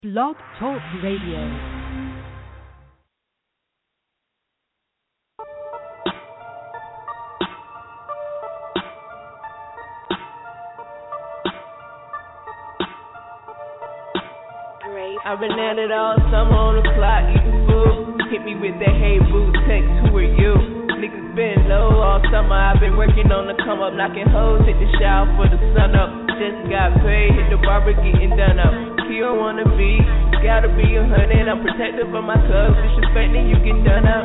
Blog Talk Radio. I've been at it all summer on the clock, eating food. Hit me with that hey boo text, who are you? Niggas been low all summer, I've been working on the come up, knocking hoes, hit the shower for the sun up. Just got paid, hit the barber, getting done up. You don't wanna be, gotta be 100. I'm protective of my cubs, disrespecting you get done up.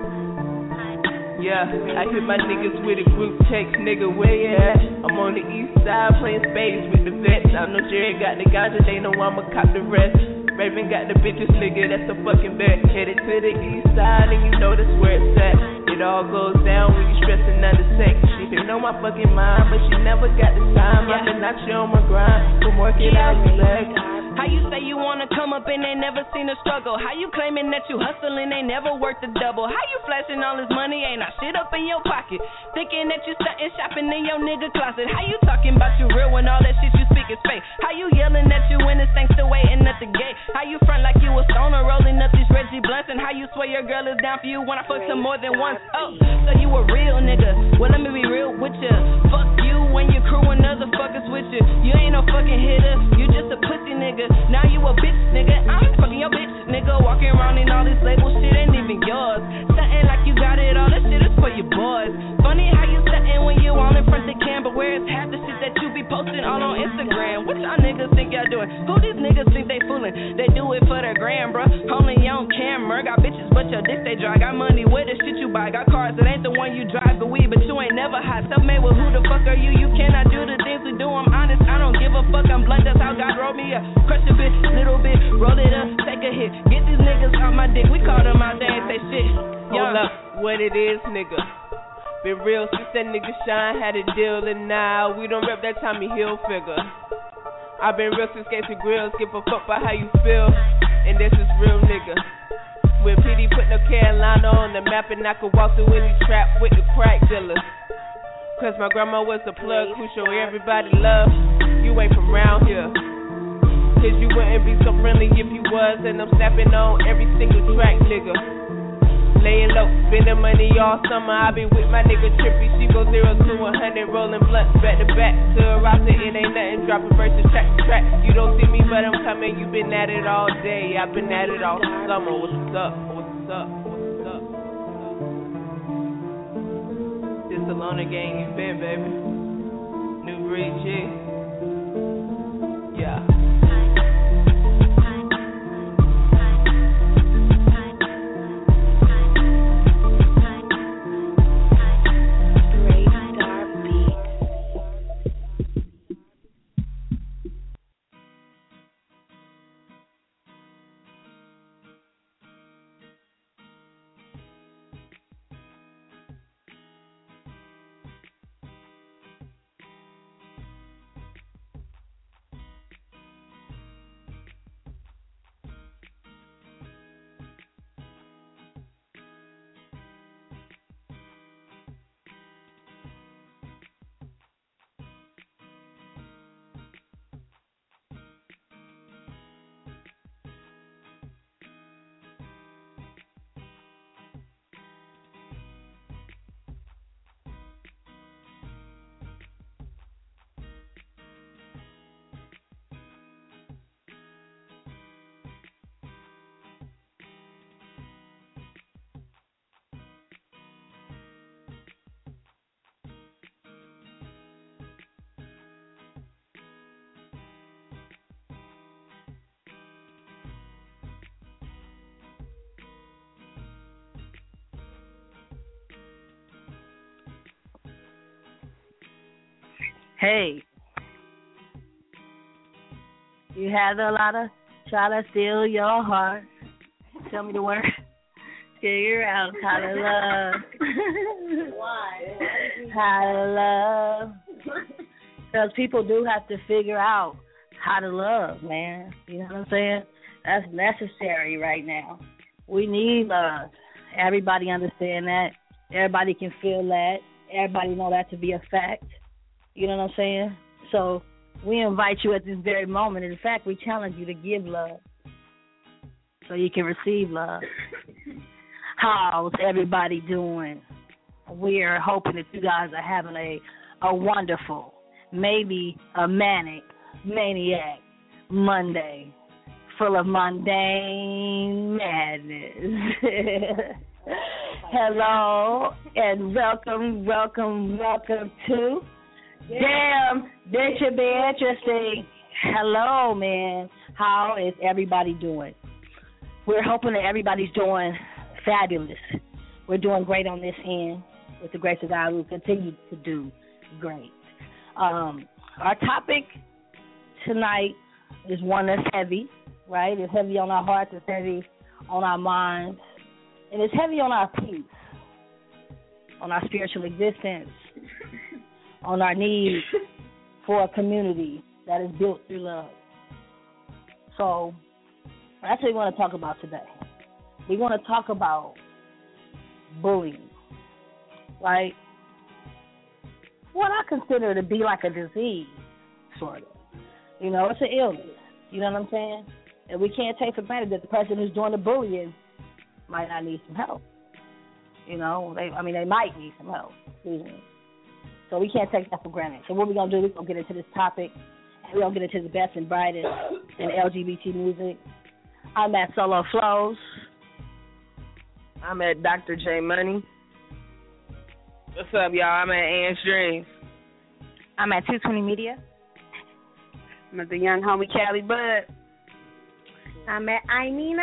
Yeah, I hit my niggas with a group text, nigga, where you at? I'm on the east side playing spades with the vets. I know Jerry got the ganja, they know I'ma cop the rest. Raven got the bitches, nigga, that's a fucking bet. Headed to the east side and you know that's where it's at. It all goes down when you stressing under sex. She been on my fucking mind, but she never got the time. I've been out here on my grind, from working out relax. How you say you wanna come up and they never seen a struggle? How you claiming that you hustling, they never worked a double? How you flashing all this money, ain't not shit up in your pocket? Thinking that you stunting shopping in your nigga closet. How you talking about you real when all that shit you speak is fake? How you yelling that you in the still waiting at the gate? How you front like you a stoner rolling up these Reggie blunts? And how you swear your girl is down for you when I fuck some more than once? Oh, so you a real nigga? Well, let me be real with ya. Fuck you when your crew and other fuckers with you. You ain't no fucking hitter, you just a pussy nigga. Now you a bitch nigga, I'm fucking your bitch nigga. Walking around in all this label shit ain't even yours. Stunting like you got it all, this shit is for your boys. Funny how you stunting when you all in front of the cam, but where's half the shit that you be posting all on Instagram? What y'all niggas think y'all doing? Who these niggas think they fooling? They do it for the gram, bruh. Only on camera. Got bitches, but your dick they dry. Got money, where the shit you buy? Got cars, it ain't the one you drive. The weed, but you ain't never hot. Self-made, well, who the fuck are you? You cannot do the things we do. I'm honest, I don't give a fuck. I'm blunt, that's how God wrote me up. Crush a bit, little bit, roll it up, take a hit. Get these niggas off my dick. We call them out, they ain't say shit. Hold up, what it is, nigga? Been real since that nigga Shine had a deal, and now we don't rep that Tommy Hill figure. I've been real since Gates and Grills, give a fuck about how you feel, and this is real, nigga. When PD put no Carolina on the map, and I could walk through any trap with the crack dealers. Cause my grandma was the plug who showed everybody love. You ain't from round here. Cause you wouldn't be so friendly if you was, and I'm snapping on every single track, nigga. Laying low, spending money all summer. I been with my nigga Trippy. She go 0 to 100, rolling blunts back to back. To a roster, it ain't nothing. Dropping verses track to track. You don't see me, but I'm coming. You been at it all day. I've been at it all summer. What's up? What's up? What's up? This alone gang you been, baby. New Breed G. Yeah. Hey, you had a lot of try to steal your heart. Tell me the word. Figure out how to love. Why? How to love. Because people do have to figure out how to love, man. You know what I'm saying? That's necessary right now. We need love. Everybody understand that. Everybody can feel that. Everybody know that to be a fact. You know what I'm saying? So we invite you at this very moment. In fact, we challenge you to give love. so you can receive love. How's everybody doing? We're hoping that you guys are having a wonderful, maybe a maniac Monday full of mundane madness. Hello and welcome to Damn, this should be interesting. Hello, man. How is everybody doing? We're hoping that everybody's doing fabulous. We're doing great on this end. With the grace of God, we'll continue to do great. Our topic tonight is one that's heavy, right? It's heavy on our hearts. It's heavy on our minds. And it's heavy on our peace, on our spiritual existence, on our need for a community that is built through love. So that's what we want to talk about today. We want to talk about bullying, right? What I consider to be like a disease, sort of. You know, it's an illness. You know what I'm saying? And we can't take for granted that the person who's doing the bullying might not need some help. You know, they might need some help. Excuse me. So we can't take that for granted. So what we're going to do, we're going to get into this topic, and we're going to get into the best and brightest in LGBT music. I'm at Solo Flows. I'm at Dr. J Money. What's up, y'all? I'm at Ann's Dreams. I'm at 220 Media. I'm at the young homie Cali Bud. I'm at I mean.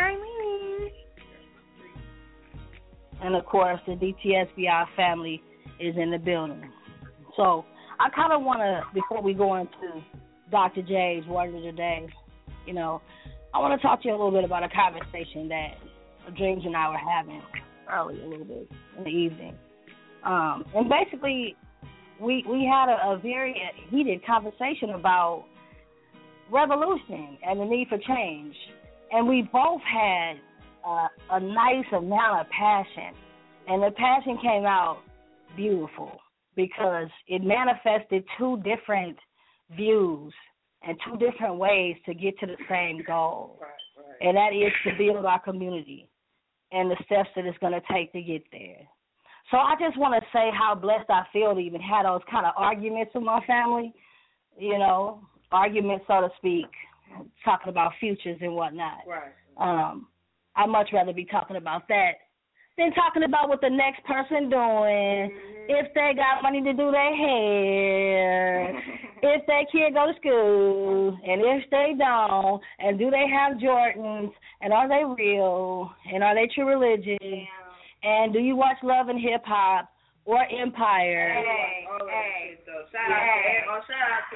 And, of course, the DTSBI family is in the building. So I kind of want to, before we go into Dr. J's word of the day, you know, I want to talk to you a little bit about a conversation that Dreams and I were having early a little bit in the evening. And basically, we had a very heated conversation about revolution and the need for change. And we both had a nice amount of passion. And the passion came out beautiful, because it manifested two different views and two different ways to get to the same goal. Right. And that is to build our community and the steps that it's going to take to get there. So I just want to say how blessed I feel to even have those kind of arguments with my family, you know, arguments, so to speak, talking about futures and whatnot. Right. I'd much rather be talking about that than talking about what the next person doing, if they got money to do their hair, if their kid go to school, and if they don't, and do they have Jordans, and are they real, and are they true religion, and do you watch Love and Hip Hop or Empire? Hey. Shout out to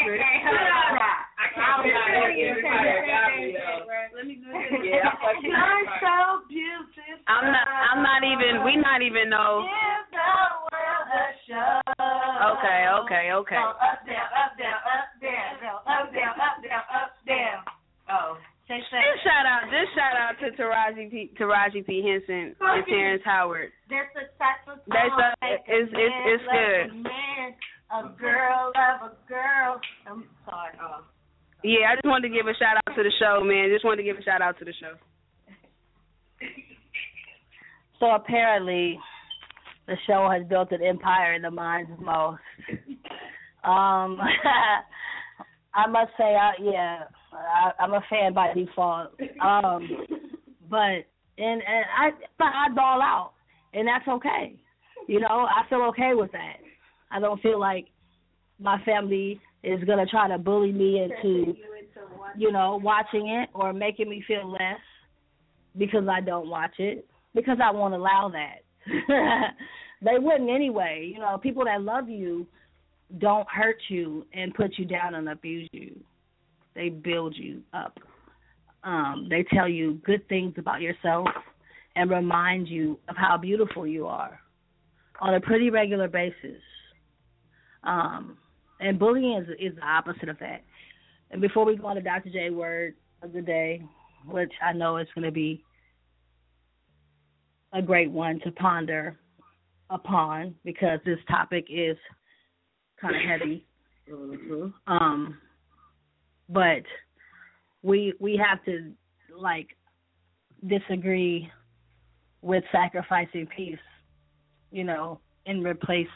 Let me do this. Yeah, I'm so beautiful. I'm not even. We not even know. Give the world a show. Okay. Up, down, up, down, up, down. Oh. Just shout out to Taraji P. Henson and Terrence Howard. That's a saxophone. It's good. Man, a girl love a girl. I'm sorry. Yeah, I just wanted to give a shout out to the show, man. So apparently, the show has built an empire in the minds of most. I must say, I'm a fan by default. But I ball out, and that's okay. You know, I feel okay with that. I don't feel like my family is gonna try to bully me into, you know, watching it or making me feel less because I don't watch it, because I won't allow that. They wouldn't anyway. You know, people that love you don't hurt you and put you down and abuse you. They build you up. They tell you good things about yourself and remind you of how beautiful you are on a pretty regular basis. And bullying is the opposite of that. And before we go on to Dr. J word of the day, which I know is going to be a great one to ponder upon because this topic is kind of heavy. But we have to, like, disagree with sacrificing peace, you know, and replacing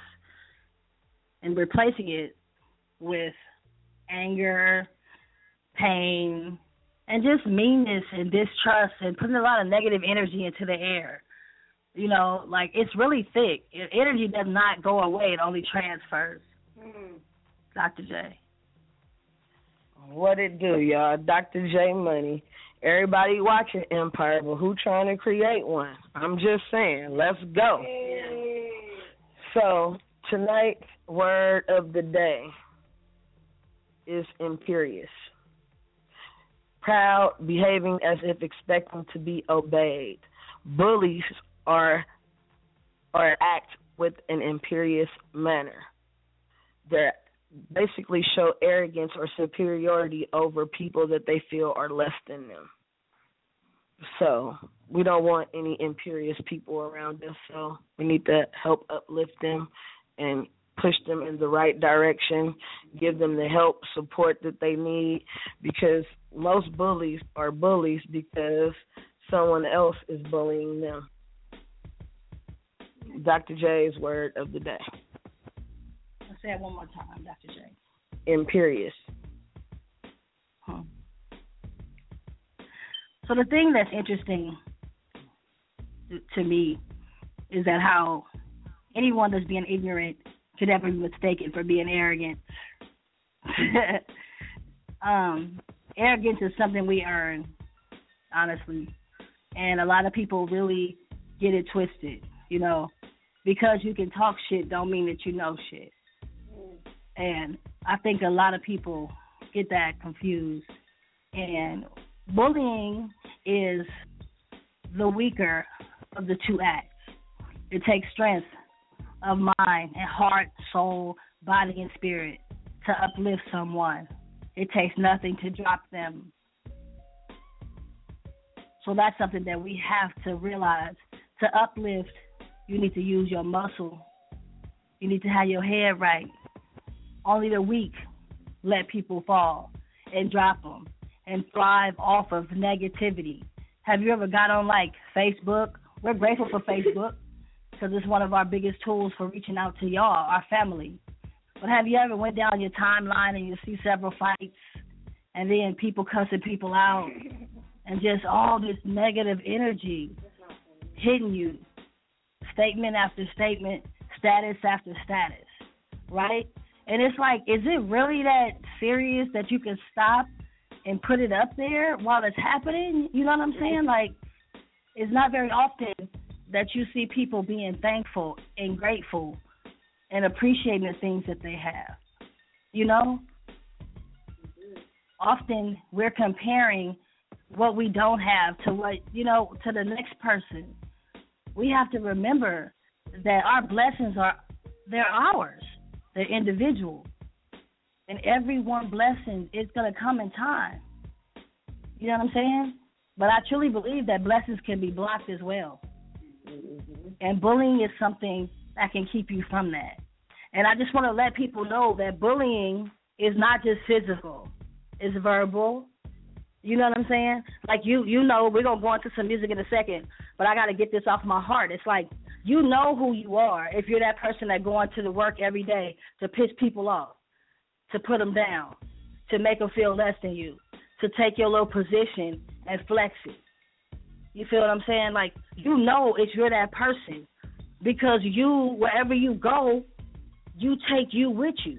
it with anger, pain, and just meanness and distrust and putting a lot of negative energy into the air. You know, like, it's really thick. Energy does not go away. It only transfers. Dr. J. What it do, y'all? Dr. J Money. Everybody watching Empire, but who trying to create one? I'm just saying, let's go. So, tonight's word of the day is imperious. Proud, behaving as if expecting to be obeyed. Bullies are act with an imperious manner. They basically show arrogance or superiority over people that they feel are less than them. So we don't want any imperious people around us, so we need to help uplift them and push them in the right direction, give them the help, support that they need, because most bullies are bullies because someone else is bullying them. Dr. J's word of the day. Let's say it one more time, Dr. J. Imperious. So the thing that's interesting to me is that how anyone that's being ignorant could ever be mistaken for being arrogant. Arrogance is something we earn, honestly. And a lot of people really get it twisted, you know. Because you can talk shit don't mean that you know shit. And I think a lot of people get that confused. And bullying is the weaker of the two acts. It takes strength of mind and heart, soul, body, and spirit to uplift someone. It takes nothing to drop them. So that's something that we have to realize. To uplift, you need to use your muscle. You need to have your head right. Only the weak let people fall and drop them and thrive off of negativity. Have you ever got on, like, Facebook? We're grateful for Facebook because it's one of our biggest tools for reaching out to y'all, our family. But have you ever went down your timeline and you see several fights and then people cussing people out and just all this negative energy hitting you, statement after statement, status after status, right? And it's like, is it really that serious that you can stop and put it up there while it's happening? You know what I'm saying? Like, it's not very often that you see people being thankful and grateful and appreciating the things that they have, you know? Often we're comparing what we don't have to what, you know, to the next person. We have to remember that our blessings they're ours. They're individual. And every one blessing is going to come in time. You know what I'm saying? But I truly believe that blessings can be blocked as well. And bullying is something that can keep you from that. And I just want to let people know that bullying is not just physical. It's verbal. You know what I'm saying? Like, you know, we're going to go into some music in a second, but I got to get this off my heart. It's like, you know who you are if you're that person that going to the work every day to piss people off, to put them down, to make them feel less than you, to take your little position and flex it. You feel what I'm saying? Like, you know if you're that person because you, wherever you go, you take you with you.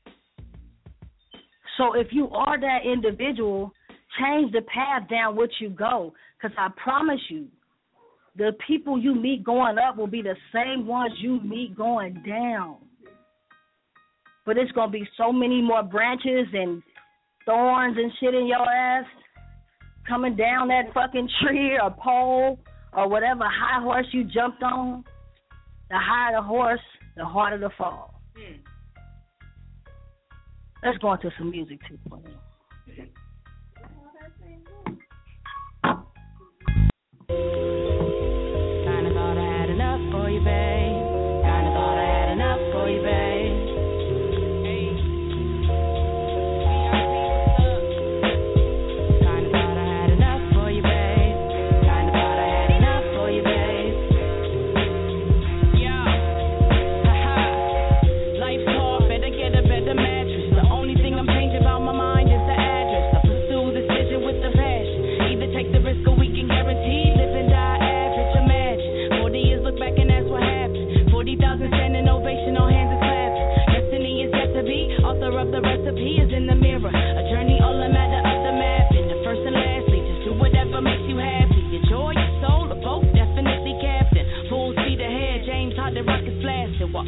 So if you are that individual, change the path down which you go, because I promise you, the people you meet going up will be the same ones you meet going down. But it's going to be so many more branches and thorns and shit in your ass coming down that fucking tree or pole or whatever high horse you jumped on. The higher the horse, the harder the fall. Let's go into some music too, please. Kinda thought I had enough for you, babe. Kinda thought I had enough for you, babe. Kinda thought I had enough for you, babe. Kinda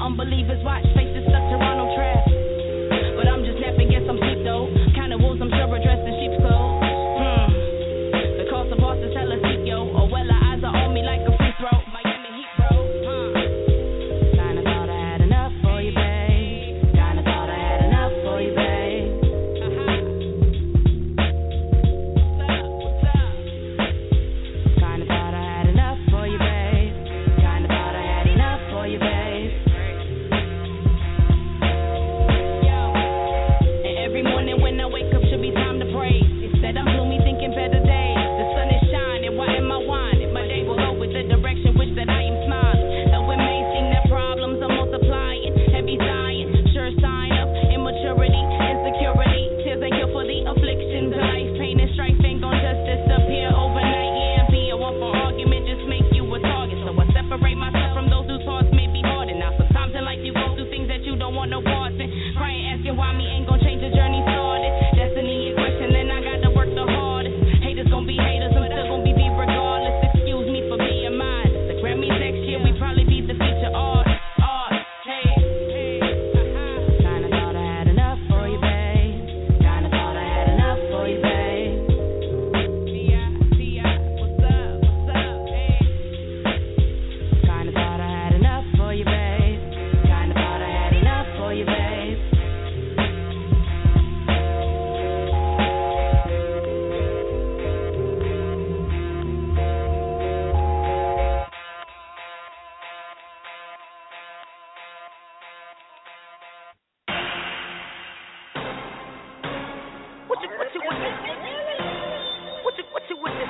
Unbelievers watch, faces stuck Toronto trash. But I'm just napping, guess I'm sleep though. Kind of wolves, I'm sure are dressed in sheep's clothes. The cost of horses hella steep, yo. Oh well, her eyes are on me like a free throw. Miami Heat, bro. Kinda thought I had enough for you, babe. Kinda thought I had enough for you, babe. What's up? Kinda thought I had enough for you, babe. Kinda thought I had enough for you, babe. Yo. And every morning when I wake up should be time to pray. Instead I'm gloomy thinking better days. The sun is shining, why am I whining? My day will go with the direction, wish that I am smiling. Though it may seem that problems are multiplying, heavy sighing, sure sign of immaturity, insecurity. Tears ain't here for the afflictions of life, pain and strife ain't gon' just disappear overnight. Yeah, be a one for argument, just make you a target. So I separate myself from those whose hearts may be hardened. Now sometimes in life you go through things that you don't want no parts in. Crying, asking why me ain't gon' change the journey started. Destiny is question, then I got to work the hardest. Haters gon' be haters, I'm still gon' be beat regardless. Excuse me for being modest. The Grammys next year, we probably beat the feature art. Hey. Kinda thought I had enough for you, babe. Kinda thought I had enough for you, babe. T.I., what's up, hey. Kinda thought I had enough for you, babe. Kinda thought I had enough for you, babe. What you with this? What you with this?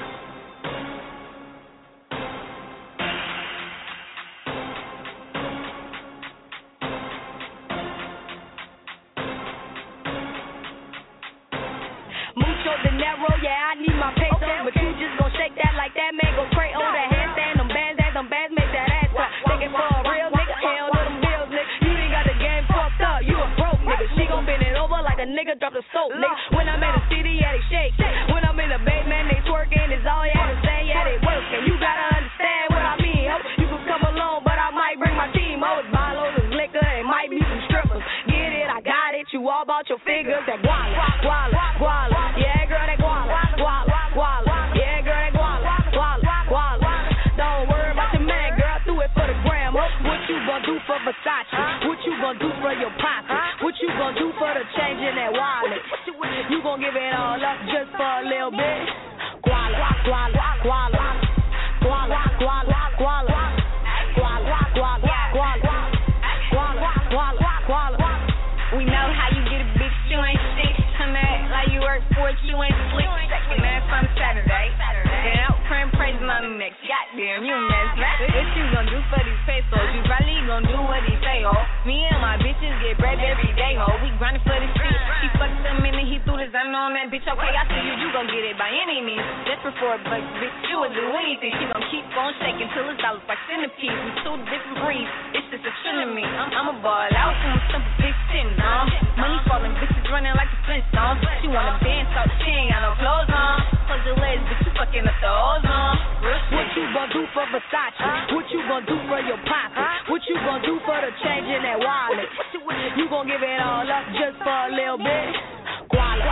Mucho dinero, yeah, I need my pesos, but you just gon' shake that like that, man, go crazy. Oh, that handstand, them bands make that ass clap. Take it for a real nigga, hell no them bills, nigga. You ain't got the game fucked up, you a broke nigga. She gon' bend it over like a nigga dropped a soap, nigga. When I'm in the city, yeah, they shake. When I'm in the bay, man, they twerking, it's all you have to say, yeah, they working. You gotta understand what I mean, ho. You can come along, but I might bring my team, ho. It's bottles, it's liquor, it might be some strippers. Get it, I got it, you all about your figures, that guala. Yeah, girl, that guala. Yeah, girl, that guala. Don't worry about your man, girl, do it for the gram. What you gon' do for Versace? What you gon' do for your pocket? What you gon' do for the change in that wallet? You gon' give it all up just for a little bit? Guala. We know how you get a bitch, you ain't shit. Come act like you work for it, you ain't slick. Second ass on Saturday. Then out praying praising on the next. Goddamn, you a mess, right? What you gon' do for these pesos? You probably gon' do what he say, ho. Me and my bitches get bread every day, ho. We grindin' for this shit. She fucked him and he threw his gun on that bitch. Okay, I see you gon' get it by any means. Desperate for a buck, bitch, you would do anything. She gon' keep on shaking till it's dollars like centipedes. We two different breeds. It's just a trinity. I'm a ball out from a simple bitch Tim's on. Money falling, bitches running like the Flintstones. She wanna dance out, she ain't got no clothes on. Close your legs, bitch, you fucking up the hoes on. What you gon' do for Versace? What you gon' do for your pocket? What you gon' do for the change in that wallet? You gon' give it all up just for a little bit? Guala.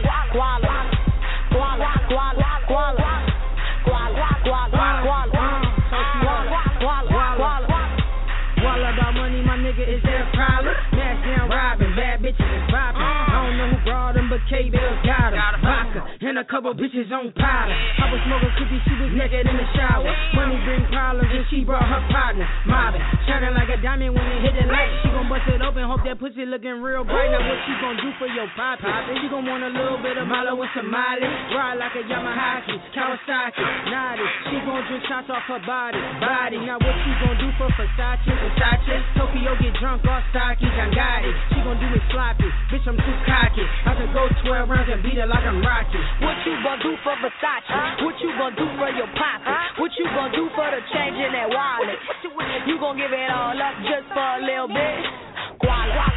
Walla got money, my nigga, is there a problem? Mask down robbing, bad bitches is bopping. I don't know who brought them, but K-Bill got them. Vodka and a couple bitches on powder. I was smoking cookies, she was naked in the shower. Money bring problems, and she brought her partner. Mobbing, shining like a diamond when it hit the light. She gon' bust it open, hope that pussy looking real bright. Now what she gon' do for your poppy? She gon' want a little bit of Malo with some Molly. Ride like a Yamaha, Kawasaki, naughty. She gon' drink shots off her body. Now what she gon' do for Versace? Tokyo get drunk off stocky, Gangati. She gon' do it sloppy, bitch I'm too cocky. I could go 12 rounds and beat her like I'm Rocky. What you gon' do for Versace? What you gon' do for your pocket? What you gon' do for the change in that wallet? You gon' give it all up just for a little bit? Guala.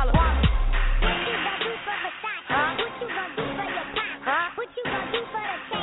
What you gonna do for your pop? What you gonna do for the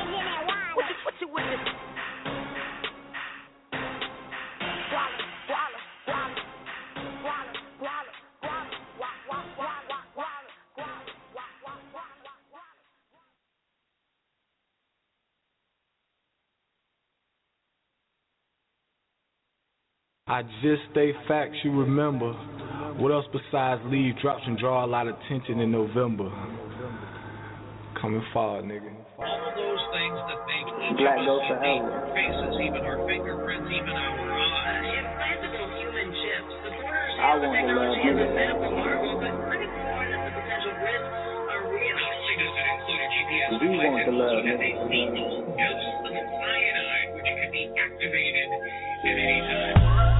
I just stay facts you remember. What else besides leave drops and draw a lot of attention in November? Coming forward, nigga. All of those things that make each Black of Ghost us unique, forever. our faces, even our fingerprints, even our eyes. Implantable human chips. The borders I want to love technology is a niggas. medical marvel, but critics warn that the potential risks are real. Not only does it include a GPS We want to love it has a niggas. lethal dose of cyanide, which can be activated at any time.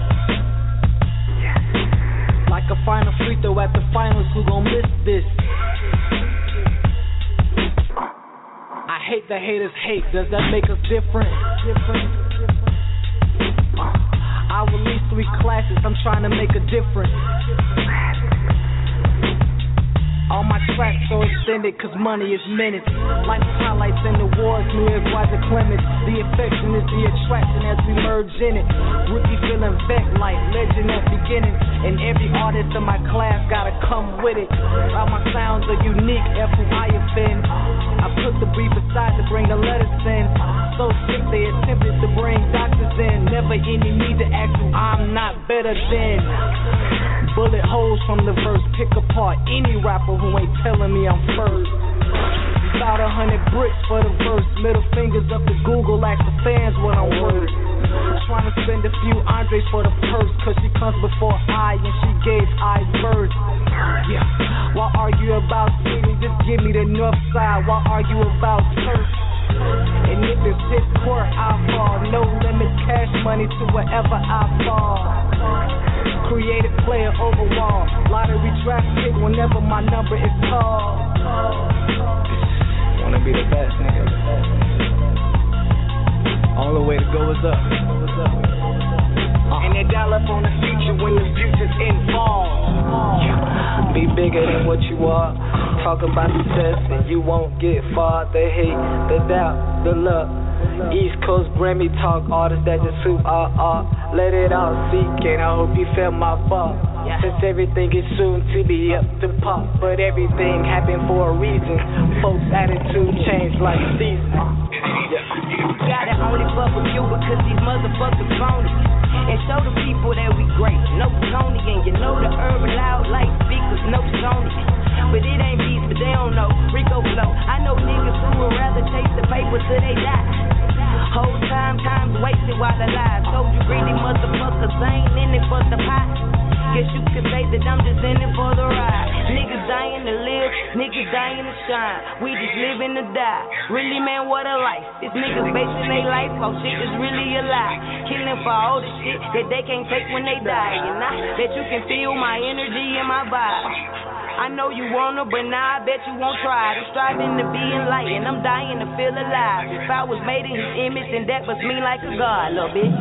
Like a final free throw at the finals, who gon' miss this? I hate the haters hate, does that make us different? I release 3 classes, I'm trying to make a difference. All my tracks so extended, cause money is minutes. Life highlights in the wars, New Year's Roger Clemens. The affection is the attraction as we merge in it. Rookie feeling vet like legend at beginning. And every artist in my class gotta come with it. All my sounds are unique, F who I offend. I put the brief aside to bring the letters in. So sick they attempted to bring doctors in. Never any need to ask who I'm not better than. Bullet holes from the verse, pick apart any rapper who ain't telling me I'm first. About 100 bricks for the verse, middle fingers up to Google, ask the fans what I'm worth. Trying to spend a few Andres for the purse, cause she comes before I and she gave I birth. Yeah, why argue about city, just give me the north side, why argue about turf? And if it's his court, I fall, no limit, cash money to wherever I fall. Creative player overall, lottery draft pick whenever my number is called. Wanna be the best, nigga. Only way to go is up. And they dial up on the future when the future's involved. Be bigger than what you are. Talk about success and you won't get far. The hate, the doubt, the luck. East Coast Grammy talk, artists that just suit our art. Let it all sink in, I hope you feel my fault. Since everything is soon to be up to pop, but everything happened for a reason. Folks' attitude changed like seasons. Gotta only fuck with you because these motherfuckers phony. And show the people that we great, no Tony. And you know the urban loud light speakers, no Sony. But it ain't beats, but they don't know Rico flow. I know niggas who would rather chase the paper till they die. Whole time's wasted while alive. Told you greedy motherfuckers ain't in it for the pot. Guess you could say that I'm just in it for the ride. Niggas dying to live, niggas dying to shine. We just living to die. Really, man, what a life. These niggas basing their life off shit that's really a lie. Killing for all the shit that they can't take when they die. And I bet you can feel my energy and my vibe. I know you wanna, but now I bet you won't try. I'm striving to be enlightened, I'm dying to feel alive. If I was made in his image, then that must mean like a god, little bitch.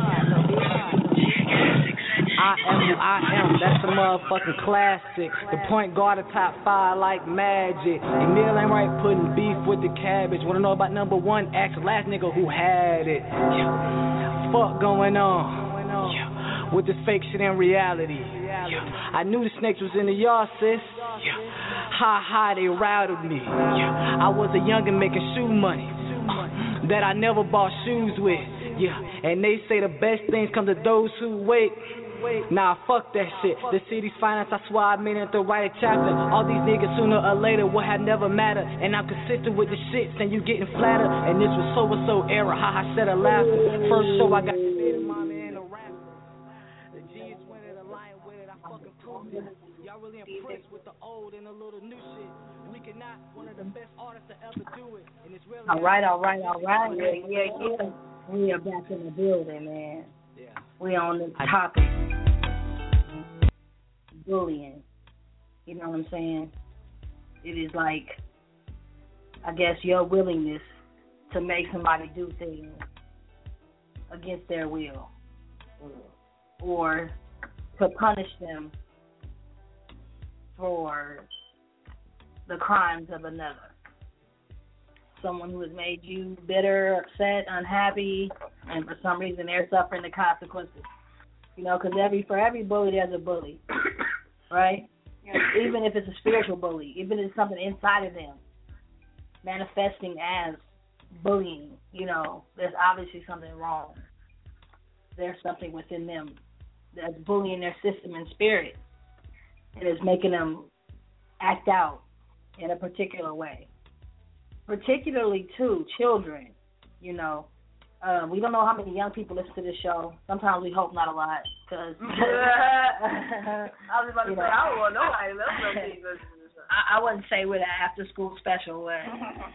I am who I am, that's a motherfucking classic. The point guard of top 5 like magic. Emil ain't right putting beef with the cabbage. Wanna know about number 1? Ask the last nigga who had it. Fuck going on with this fake shit in reality. I knew the snakes was in the yard, sis. Ha, they routed me. I was a youngin' making shoe money that I never bought shoes with. Yeah, and they say the best things come to those who wait. Nah, fuck that shit. The city's finance, I swear I mean it to write a chapter. All these niggas sooner or later will have never mattered. And I'm consistent with the shit, and you getting flattered. And this was so era, ha, said a laughter. First show I got y'all really impressed with the old and a little new shit. We cannot, one of the best artists to ever do it. And it's really all right. Yeah. We are back in the building, man. Yeah. We on the topic. Bullying. You know what I'm saying? It is like, I guess, your willingness to make somebody do things against their will. Or to punish them for the crimes of another. Someone who has made you bitter, upset, unhappy, and for some reason they're suffering the consequences. You know, because for every bully, there's a bully, right? Even if it's a spiritual bully, even if it's something inside of them manifesting as bullying, you know, there's obviously something wrong. There's something within them that's bullying their system and spirit, and is making them act out in a particular way. Particularly, too, children, you know. We don't know how many young people listen to this show. Sometimes we hope not a lot, because I was about to say, I don't want nobody to listen to this. I wouldn't say we're the after-school special, but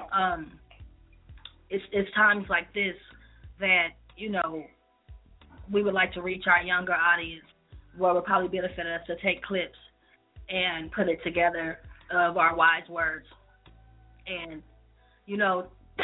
it's times like this that, you know, we would like to reach our younger audience, where it would probably benefit us to take clips and put it together of our wise words. And, you know,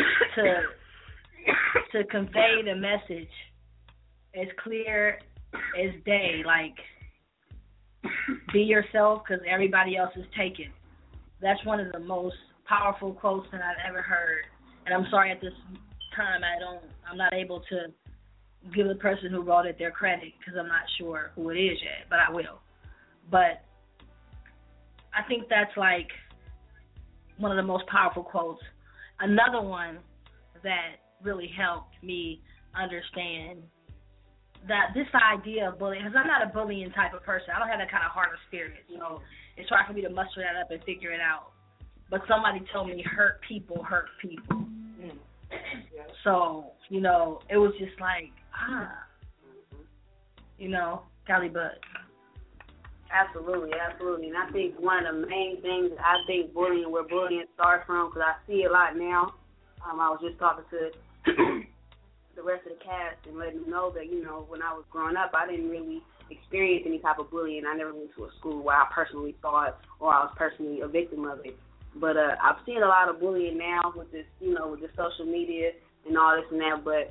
to convey the message as clear as day, like, be yourself because everybody else is taken. That's one of the most powerful quotes that I've ever heard. And I'm sorry, at this time I'm not able to give the person who wrote it their credit because I'm not sure who it is yet, but I will. But I think that's like one of the most powerful quotes. Another one that really helped me understand that this idea of bullying, because I'm not a bullying type of person. I don't have that kind of heart or spirit, so it's hard for me to muster that up and figure it out. But somebody told me hurt people hurt people. So, you know, it was just like, you know, Cali Bud. Absolutely. And I think one of the main things, I think where bullying starts from, because I see a lot now. I was just talking to the rest of the cast and letting them know that, you know, when I was growing up, I didn't really experience any type of bullying. I never went to a school where I personally saw it or I was personally a victim of it. But I've seen a lot of bullying now with this, you know, with the social media and all this and that. But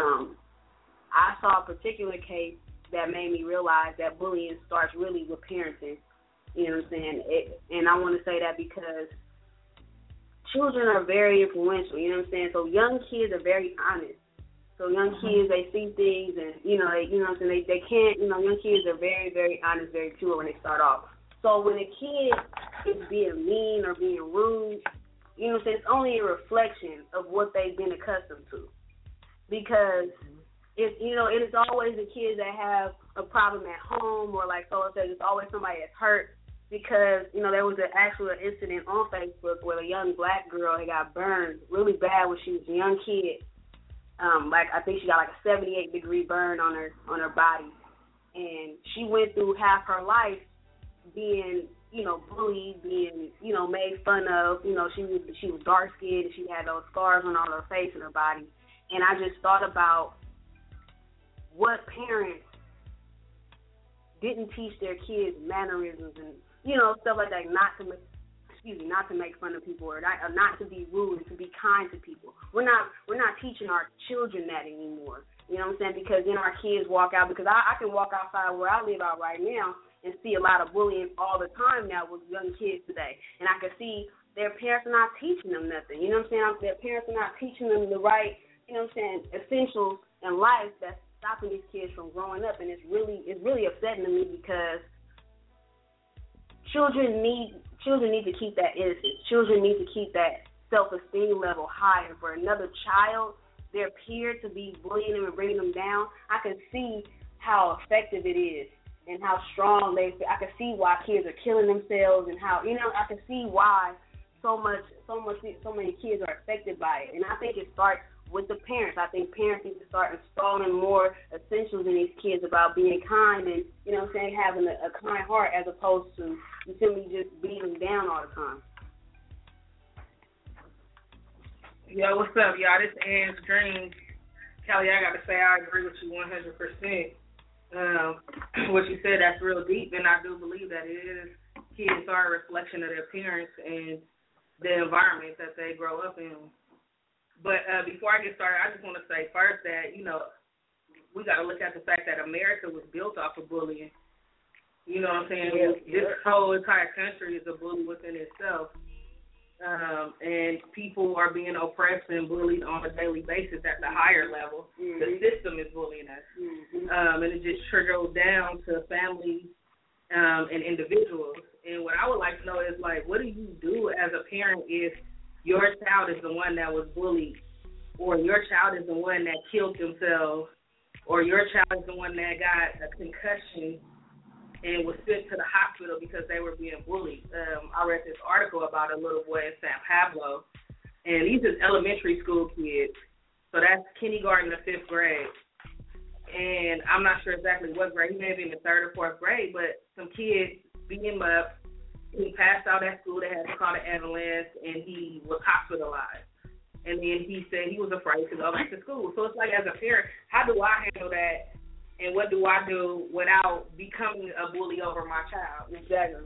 I saw a particular case that made me realize that bullying starts really with parenting. You know what I'm saying? And I want to say that because children are very influential, you know what I'm saying? So young kids are very honest. So young kids, they see things and, you know what I'm saying? They can't, you know, young kids are very, very honest, very pure when they start off. So when a kid is being mean or being rude, you know what I'm saying, it's only a reflection of what they've been accustomed to. Because it's, you know, it's always the kids that have a problem at home or like so says, it's always somebody that's hurt. Because, you know, there was an actual incident on Facebook where a young black girl had got burned really bad when she was a young kid. I think she got like a 78-degree burn on her body. And she went through half her life being, you know, bullied, being, you know, made fun of. You know, she was dark-skinned and she had those scars on all her face and her body. And I just thought about what parents didn't teach their kids mannerisms and, you know, stuff like that, not to make fun of people or not to be rude and to be kind to people. We're not teaching our children that anymore. You know what I'm saying? Because then our kids walk out, because I can walk outside where I live out right now and see a lot of bullying all the time now with young kids today. And I can see their parents are not teaching them nothing. You know what I'm saying? Their parents are not teaching them the right, you know what I'm saying, essentials in life that's stopping these kids from growing up. And it's really upsetting to me because Children need to keep that innocence. Children need to keep that self-esteem level high. And for another child, their peer, to be bullying them and bringing them down, I can see how effective it is and how strong I can see why kids are killing themselves and how, you know, I can see why so many kids are affected by it. And I think it starts with the parents. I think parents need to start installing more essentials in these kids about being kind and, you know what I'm saying, having a kind heart as opposed to simply just beating them down all the time. Yo, what's up, y'all? This is Ann's Dreams. Kelly, I got to say I agree with you 100%. What you said, that's real deep, and I do believe that it is. Kids are a reflection of their parents and the environment that they grow up in. But before I get started, I just want to say first that, you know, we got to look at the fact that America was built off of bullying. You know what I'm saying? Yeah. This whole entire country is a bully within itself. And people are being oppressed and bullied on a daily basis at the higher level. Mm-hmm. The system is bullying us. Mm-hmm. And it just trickles down to families and individuals. And what I would like to know is, like, what do you do as a parent if your child is the one that was bullied or your child is the one that killed themselves or your child is the one that got a concussion and was sent to the hospital because they were being bullied. I read this article about a little boy in San Pablo, and these are elementary school kids. So that's kindergarten to 5th grade. And I'm not sure exactly what grade. He may have been in the 3rd or 4th grade, but some kids beat him up. He passed out at school. They had to call the ambulance, and he was hospitalized. And then he said he was afraid to go back to school. So it's like, as a parent, how do I handle that? And what do I do without becoming a bully over my child? Exactly.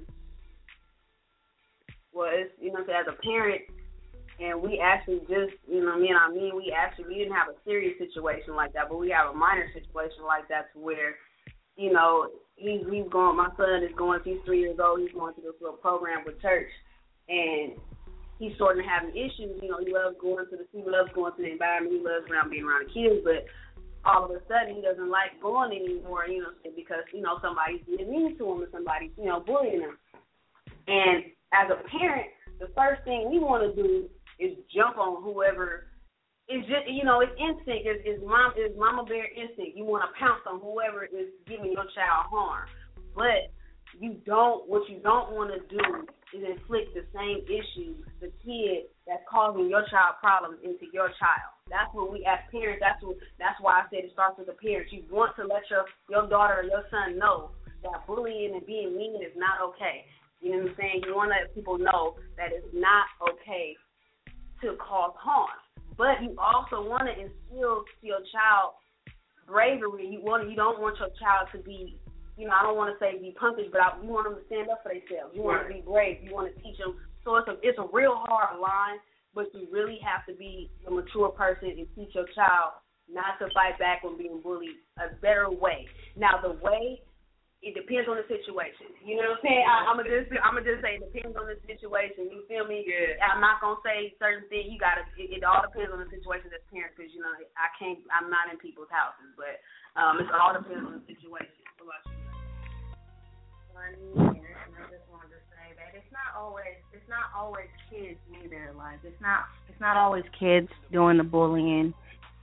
Well, it's, as a parent, and we actually just, we didn't have a serious situation like that, but we have a minor situation like that to where, he's going, my son is going, he's 3 years old, he's going to this little program with church, and he's sort of having issues. He loves going to the environment, he loves being around the kids, but all of a sudden he doesn't like going anymore, because, somebody's being mean to him or somebody's, bullying him. And as a parent, the first thing we want to do is jump on whoever is just, it's instinct, it's mama bear instinct. You want to pounce on whoever is giving your child harm. But what you don't want to do is inflict the same issues, the kid that's causing your child problems into your child. That's what we as parents, that's why I said it starts with the parents. You want to let your daughter or your son know that bullying and being mean is not okay. You know what I'm saying? You want to let people know that it's not okay to cause harm. But you also want to instill to your child bravery. You don't want your child to be, I don't want to say be punkish, but you want them to stand up for themselves. You want to be brave. You want to teach them. So it's a real hard line, but you really have to be a mature person and teach your child not to fight back when being bullied, a better way. Now, the way, it depends on the situation. You know what I'm saying? I'm gonna just say it depends on the situation. You feel me? Yeah. I'm not gonna say certain things. It all depends on the situation as parents, because I'm not in people's houses, but it all depends on the situation. What about you? And I just wanted to say that it's not always kids either. Like it's not always kids doing the bullying.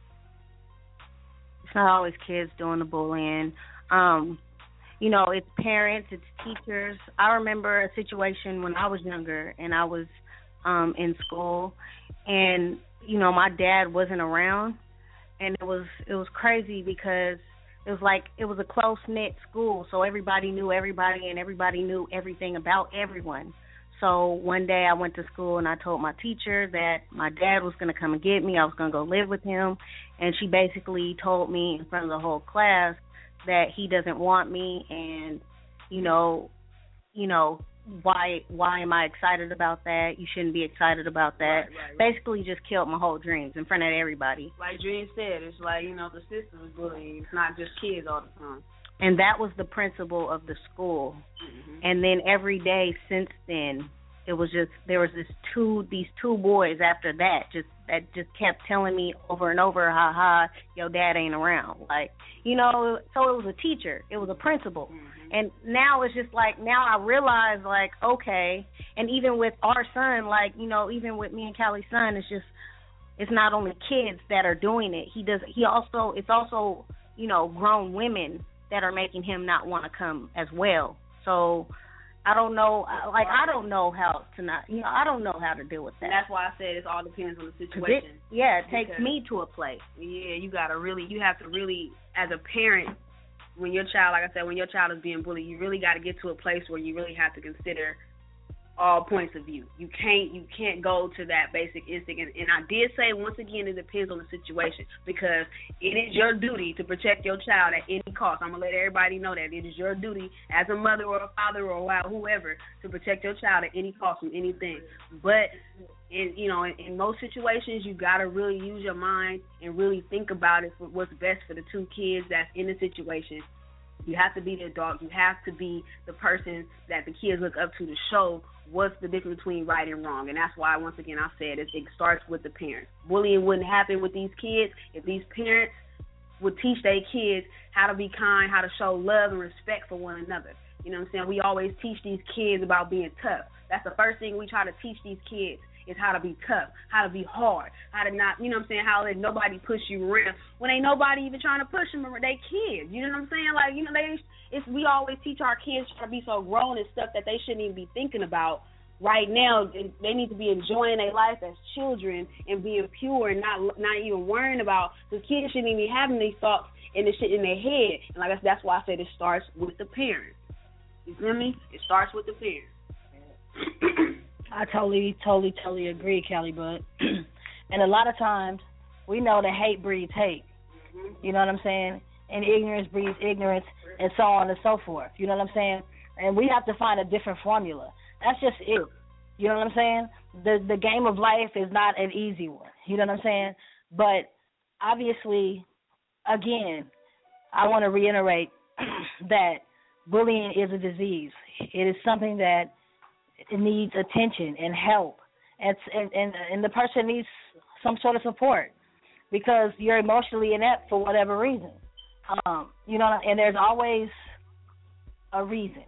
It's not always kids doing the bullying. It's parents, it's teachers. I remember a situation when I was younger and I was in school, and my dad wasn't around, and it was crazy because it was a close-knit school, so everybody knew everybody and everybody knew everything about everyone. So one day I went to school and I told my teacher that my dad was going to come and get me. I was going to go live with him, and she basically told me in front of the whole class that he doesn't want me, and why am I excited about that? You shouldn't be excited about that. Right. Basically just killed my whole dreams in front of everybody. Like Dream said, it's like, the system is bullying. It's not just kids all the time. And that was the principal of the school. Mm-hmm. And then every day since then, it was just, there was these two boys after that just kept telling me over and over, your dad ain't around. So it was a teacher. It was a principal. Mm-hmm. And now it's just now I realize, okay, and even with our son, even with me and Callie's son, it's not only kids that are doing it. It's also, grown women that are making him not want to come as well. So I don't know, I don't know how to I don't know how to deal with that. And that's why I said it all depends on the situation. It takes me to a place. Yeah, you have to really, as a parent, when your child, like I said, when your child is being bullied, you really got to get to a place where you really have to consider all points of view. You can't go to that basic instinct. And I did say, once again, it depends on the situation, because it is your duty to protect your child at any cost. I'm going to let everybody know that it is your duty as a mother or a father or whoever to protect your child at any cost from anything. But in most situations, you got to really use your mind and really think about it for what's best for the two kids that's in the situation. You have to be the adult. You have to be the person that the kids look up to show what's the difference between right and wrong. And that's why, once again, I said it starts with the parents. Bullying wouldn't happen with these kids if these parents would teach their kids how to be kind, how to show love and respect for one another. You know what I'm saying? We always teach these kids about being tough. That's the first thing we try to teach these kids is how to be tough, how to be hard, how to not, you know what I'm saying, how let nobody push you around when ain't nobody even trying to push them around. They kids, you know what I'm saying? Like, you know, we always teach our kids to be so grown and stuff that they shouldn't even be thinking about right now. They need to be enjoying their life as children and being pure and not even worrying about, because kids shouldn't even be having these thoughts and this shit in their head. And like that's why I said it starts with the parents. You feel me? It starts with the parents. I totally agree, Kelly, but and a lot of times we know that hate breeds hate. You know what I'm saying? And ignorance breeds ignorance, and so on and so forth. You know what I'm saying? And we have to find a different formula. That's just it. You know what I'm saying? The game of life is not an easy one. You know what I'm saying? But obviously, again, I want to reiterate that bullying is a disease. It is something that needs attention and help, and the person needs some sort of support because you're emotionally inept for whatever reason. You know, and there's always a reason.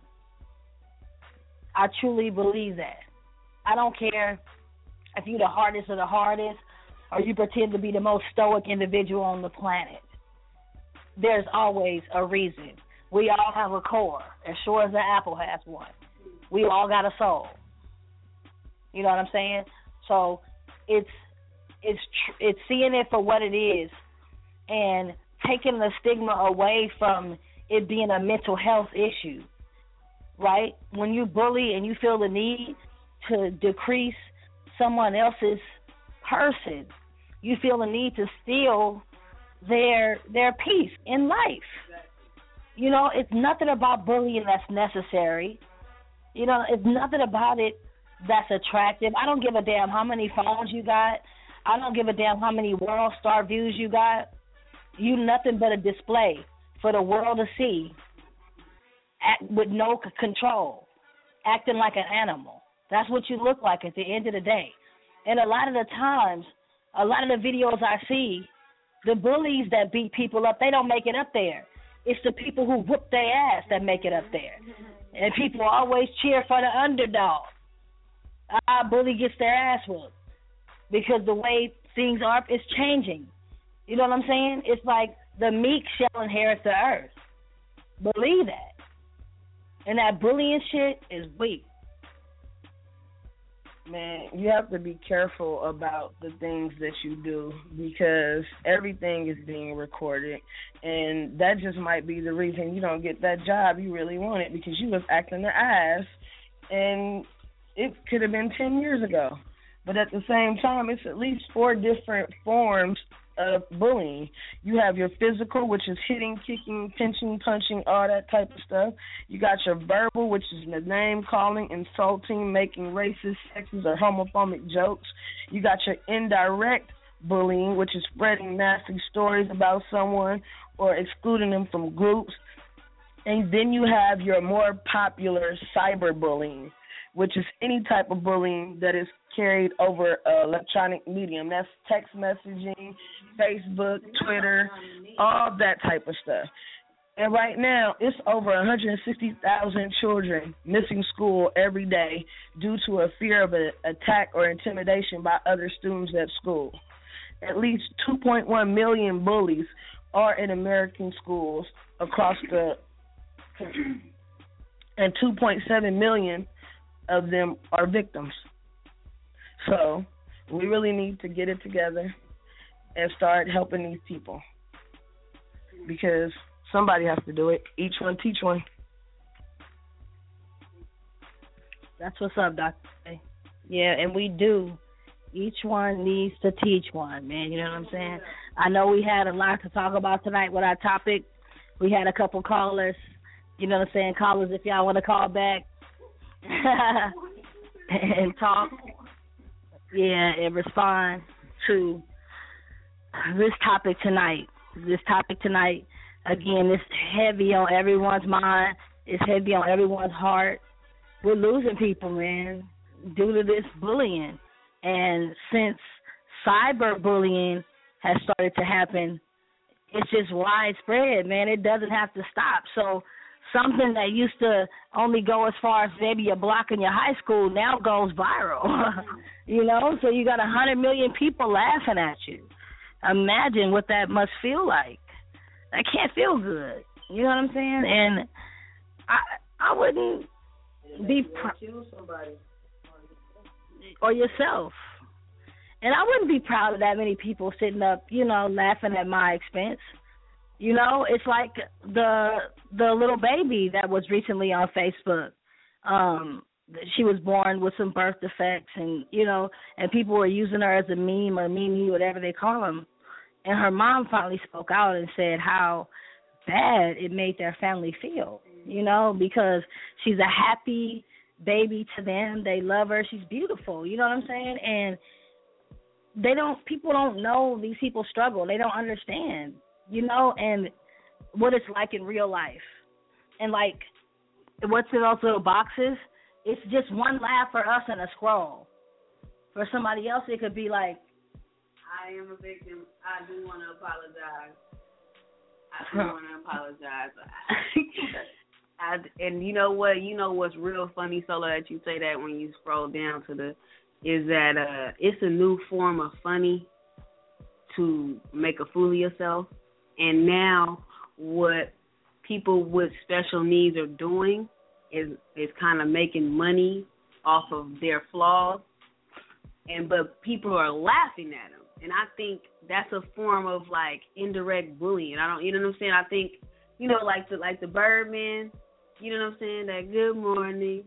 I truly believe that. I don't care if you're the hardest of the hardest or you pretend to be the most stoic individual on the planet. There's always a reason. We all have a core, as sure as the apple has one. We all got a soul. You know what I'm saying? So it's seeing it for what it is and taking the stigma away from it being a mental health issue, right? When you bully and you feel the need to decrease someone else's person, you feel the need to steal their peace in life. You know, it's nothing about bullying that's necessary. You know, it's nothing about it that's attractive. I don't give a damn how many phones you got. I don't give a damn how many World Star views you got. You nothing but a display for the world to see, with no control, acting like an animal. That's what you look like at the end of the day. And a lot of the times, a lot of the videos I see, the bullies that beat people up, they don't make it up there. It's the people who whoop their ass that make it up there. And people always cheer for the underdog. Bully gets their ass whooped. Because the way things are is changing. You know what I'm saying? It's like the meek shall inherit the earth. Believe that. And that bullying shit is weak. Man, you have to be careful about the things that you do because everything is being recorded, and that just might be the reason you don't get that job you really wanted because you was acting the ass, and it could have been 10 years ago. But at the same time, it's at least 4 different forms of bullying. You have your physical, which is hitting, kicking, pinching, punching, all that type of stuff. You got your verbal, which is the name calling, insulting, making racist, sexist, or homophobic jokes. You got your indirect bullying, which is spreading nasty stories about someone or excluding them from groups. And then you have your more popular cyberbullying, which is any type of bullying that is carried over electronic medium. That's text messaging, Facebook, Twitter, all that type of stuff. And right now, it's over 160,000 children missing school every day due to a fear of an attack or intimidation by other students at school. At least 2.1 million bullies are in American schools across the country, and 2.7 million of them are victims. So we really need to get it together and start helping these people because somebody has to do it. Each one teach one. That's what's up, Dr. Yeah, and we do. Each one needs to teach one, man. You know what I'm saying? I know we had a lot to talk about tonight with our topic. We had a couple callers. You know what I'm saying? Callers, if y'all want to call back and talk. Yeah, and respond to this topic tonight. Again, it's heavy on everyone's mind. It's heavy on everyone's heart. We're losing people, man, due to this bullying. And since cyberbullying has started to happen, it's just widespread, man. It doesn't have to stop. So something that used to only go as far as maybe a block in your high school now goes viral. You know, so you got 100 million people laughing at you. Imagine what that must feel like. That can't feel good. You know what I'm saying? And I wouldn't be or yourself. And I wouldn't be proud of that many people sitting up, you know, laughing at my expense. You know, it's like the little baby that was recently on Facebook. She was born with some birth defects, and you know, and people were using her as a meme or meme, whatever they call them. And her mom finally spoke out and said how bad it made their family feel. You know, because she's a happy baby to them. They love her. She's beautiful. You know what I'm saying? And people don't know these people struggle. They don't understand, you know, and what it's like in real life. And like, what's in those little boxes? It's just one laugh for us and a scroll. For somebody else, it could be like, I am a victim. I do want to apologize. And you know what? You know what's real funny, Solo, that you say that when you scroll down to is that it's a new form of funny to make a fool of yourself. And now what people with special needs are doing is kind of making money off of their flaws. But people are laughing at them. And I think that's a form of like indirect bullying. You know what I'm saying? I think, you know, like the Birdman, you know what I'm saying? That good morning.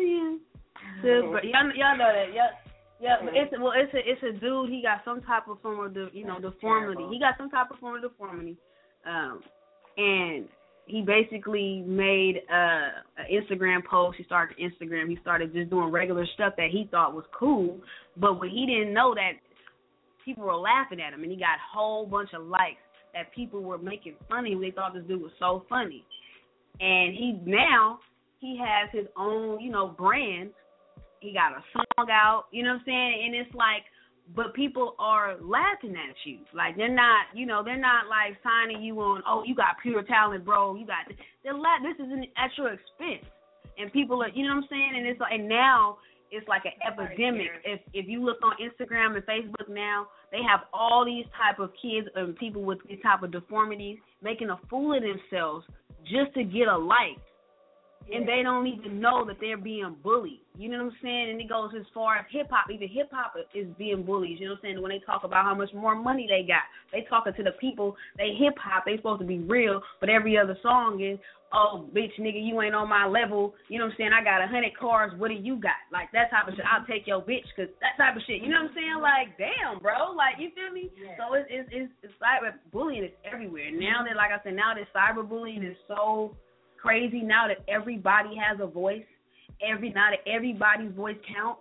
Y'all know that. Yeah. It's a dude. He got some type of form of deformity. He got some type of form of deformity, and he basically made an Instagram post. He started Instagram. He started just doing regular stuff that he thought was cool, but when he didn't know that people were laughing at him, and he got a whole bunch of likes that people were making fun of him. They thought this dude was so funny, and he has his own, you know, brand. He got a song out, you know what I'm saying? And it's like, but people are laughing at you. Like, they're not like signing you on, oh, you got pure talent, bro. This is at your expense. And people are, you know what I'm saying? And it's like, and now it's like an epidemic. If you look on Instagram and Facebook now, they have all these type of kids and people with these type of deformities making a fool of themselves just to get a like. And they don't even know that they're being bullied. You know what I'm saying? And it goes as far as hip-hop. Even hip-hop is being bullied. You know what I'm saying? When they talk about how much more money they got, they talking to the people. They hip-hop. They supposed to be real, but every other song is, oh, bitch, nigga, you ain't on my level. You know what I'm saying? I got 100 cars. What do you got? Like, that type of shit. I'll take your bitch, because that type of shit. You know what I'm saying? Like, damn, bro. Like, you feel me? Yeah. So it's cyber bullying is everywhere. Now that, like I said, now that cyberbullying is so crazy, now that everybody has a voice, now that everybody's voice counts.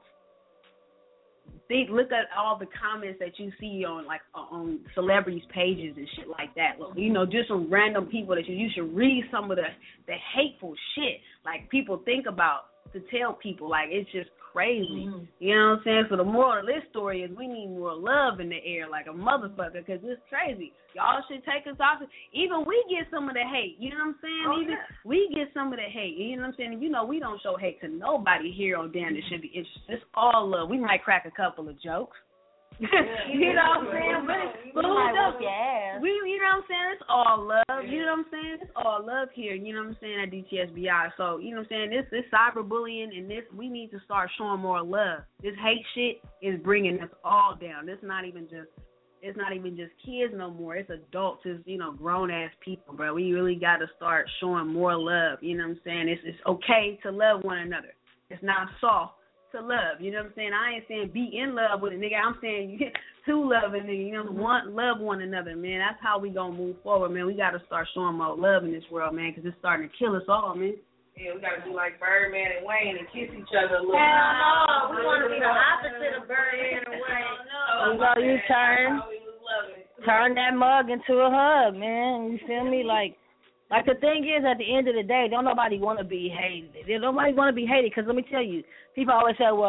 Look at all the comments that you see on celebrities' pages and shit like that. Look, you know, just some random people that you should read some of the hateful shit like people think about to tell people. Like, it's just crazy. Mm-hmm. You know what I'm saying? So the moral of this story is we need more love in the air like a motherfucker, because it's crazy. Y'all should take us off. Even we get some of the hate. You know what I'm saying? We get some of the hate. You know what I'm saying? And you know we don't show hate to nobody here on Damn It Should Be. It's just all love. We might crack a couple of jokes. You know what I'm saying? But you know what I'm saying? It's all love. You know what I'm saying? It's all love here. You know what I'm saying? At DTSBI. So, you know what I'm saying? This cyberbullying and we need to start showing more love. This hate shit is bringing us all down. It's not even just kids no more. It's adults. It's, you know, grown ass people, bro. We really got to start showing more love. You know what I'm saying? It's okay to love one another. It's not soft to love. You know what I'm saying? I ain't saying be in love with a nigga. I'm saying to love a nigga. You know, love one another, man. That's how we gonna move forward, man. We got to start showing more love in this world, man, because it's starting to kill us all, man. Yeah, we got to be like Birdman and Wayne and kiss each other a little. Hell no, we want to be the opposite of Birdman and Wayne. You turn that mug into a hug, man. You feel me? Like the thing is, at the end of the day, don't nobody want to be hated. Nobody want to be hated, because let me tell you, people always say, well,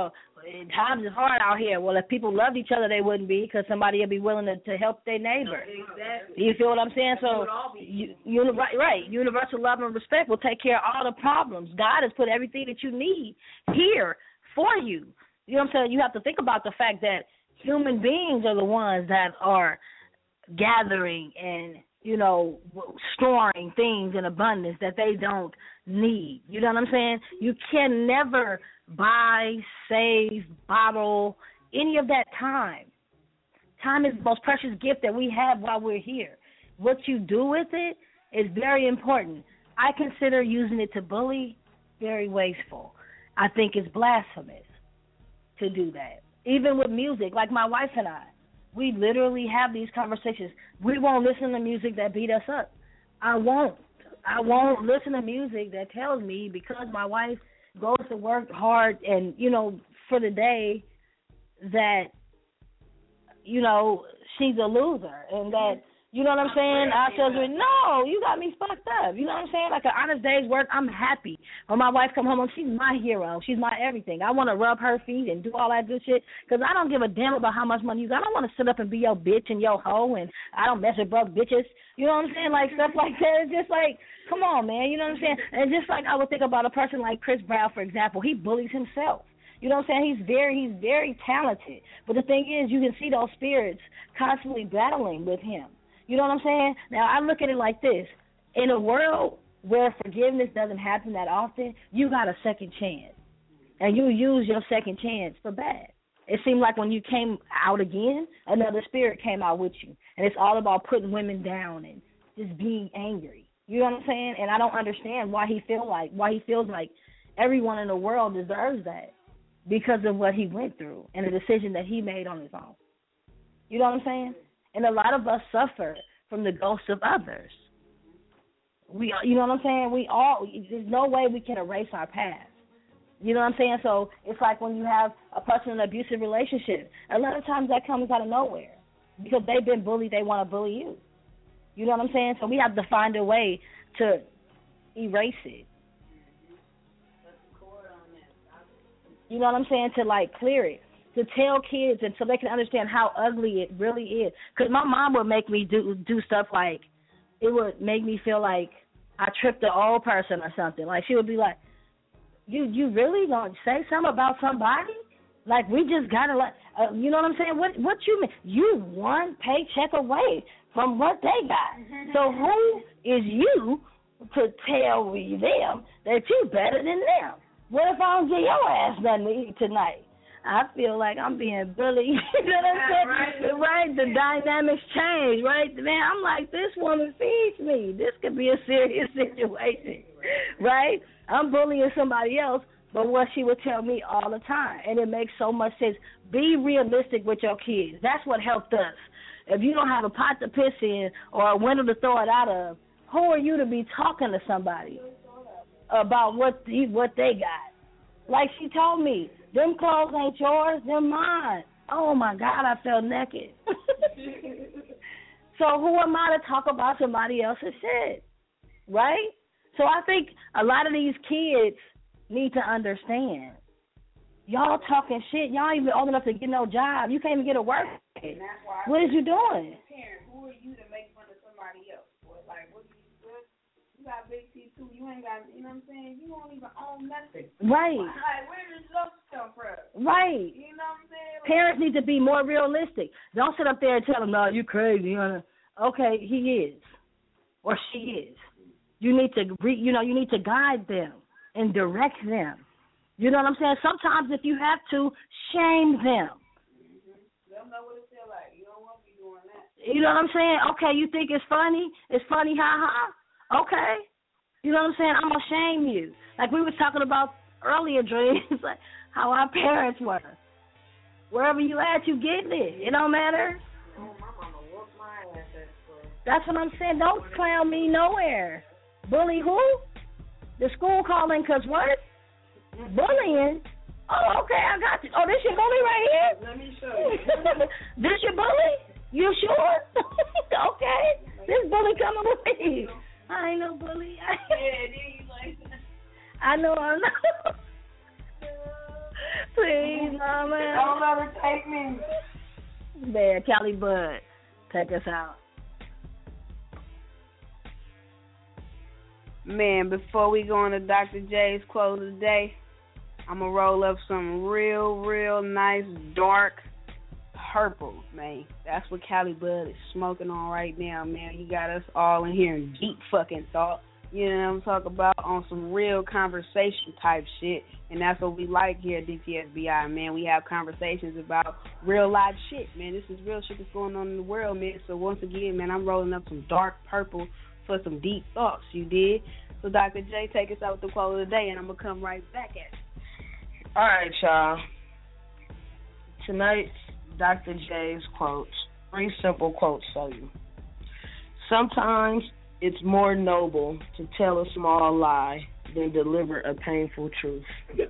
times is hard out here. Well, if people loved each other, they wouldn't be, because somebody would be willing to help their neighbor. Exactly. You feel what I'm saying? So, right. Universal love and respect will take care of all the problems. God has put everything that you need here for you. You know what I'm saying? You have to think about the fact that human beings are the ones that are gathering and, storing things in abundance that they don't need. You know what I'm saying? You can never buy, save, bottle any of that time. Time is the most precious gift that we have while we're here. What you do with it is very important. I consider using it to bully very wasteful. I think it's blasphemous to do that. Even with music, like my wife and I, we literally have these conversations. We won't listen to music that beat us up. I won't listen to music that tells me, because my wife goes to work hard and, for the day, that, she's a loser and that, you know what I'm saying? I said, no, you got me fucked up. You know what I'm saying? Like an honest day's work, I'm happy. When my wife come home, she's my hero. She's my everything. I want to rub her feet and do all that good shit, because I don't give a damn about how much money you got. I don't want to sit up and be your bitch and your hoe, and I don't mess with broke bitches. You know what I'm saying? Like stuff like that. It's just like, come on, man. You know what I'm saying? And just like I would think about a person like Chris Brown, for example, he bullies himself. You know what I'm saying? He's very talented. But the thing is, you can see those spirits constantly battling with him. You know what I'm saying? Now, I look at it like this. In a world where forgiveness doesn't happen that often, you got a second chance. And you use your second chance for bad. It seemed like when you came out again, another spirit came out with you. And it's all about putting women down and just being angry. You know what I'm saying? And I don't understand why he feels like everyone in the world deserves that, because of what he went through and the decision that he made on his own. You know what I'm saying? And a lot of us suffer from the ghosts of others. You know what I'm saying? There's no way we can erase our past. You know what I'm saying? So it's like when you have a person in an abusive relationship, a lot of times that comes out of nowhere because they've been bullied, they want to bully you. You know what I'm saying? So we have to find a way to erase it. You know what I'm saying? To clear it. To tell kids and so they can understand how ugly it really is. Because my mom would make me do stuff like, it would make me feel like I tripped an old person or something. Like she would be like, you really gonna say something about somebody? Like we just gotta you know what I'm saying? What you mean? You one paycheck away from what they got. So who is you to tell them that you better than them? What if I don't get your ass nothing to eat tonight? I feel like I'm being bullied. You know what I'm saying? Right? The dynamics change, right? Man, I'm like, this woman feeds me. This could be a serious situation, right? I'm bullying somebody else, but what she would tell me all the time, and it makes so much sense. Be realistic with your kids. That's what helped us. If you don't have a pot to piss in or a window to throw it out of, who are you to be talking to somebody about what they got? Like she told me, them clothes ain't yours, they're mine. Oh, my God, I felt naked. So who am I to talk about somebody else's shit, right? So I think a lot of these kids need to understand. Y'all talking shit. Y'all ain't even old enough to get no job. You can't even get a work. What is you doing? Parent, who are you to make fun of somebody else? Like, what do you got big teeth too. You ain't got, you know what I'm saying? You don't even own nothing. Right. Like, where does looks come from? Right. You know what I'm saying? Like, parents need to be more realistic. Don't sit up there and tell them, no, you crazy. Okay, he is. Or she is. You need to, you need to guide them and direct them. You know what I'm saying? Sometimes if you have to, shame them. Let them know what it feels like. You don't want to be doing that. You know what I'm saying? Okay, you think it's funny? It's funny, ha-ha. Okay. You know what I'm saying? I'm going to shame you. Like we were talking about earlier, Dreams, like how our parents were. Wherever you at, you getting it. It don't matter. Oh, my mama whooped my ass at school. That's what I'm saying. Don't clown me nowhere. Bully who? The school calling because what? Bullying? Oh, okay, I got you. Oh, this your bully right here? Let me show you. This your bully? You sure? Okay. This bully coming with me. I ain't no bully. I know. Please, Oh, man. Don't let her take me. There, Cali Bud, take us out. Man, before we go on to Dr. J's quote of the day, I'm going to roll up some real nice dark purple, man. That's what Cali Bud is smoking on right now, man. You got us all in here in deep fucking thought. You know what I'm talking about? On some real conversation type shit. And that's what we like here at DTSBI, man. We have conversations about real life shit, man. This is real shit that's going on in the world, man. So once again, man, I'm rolling up some dark purple for some deep thoughts, you did. So Dr. J, take us out with the quote of the day, and I'm going to come right back at you. All right, y'all. Tonight's Dr. J's quotes, 3 simple quotes for you. Sometimes it's more noble to tell a small lie than deliver a painful truth.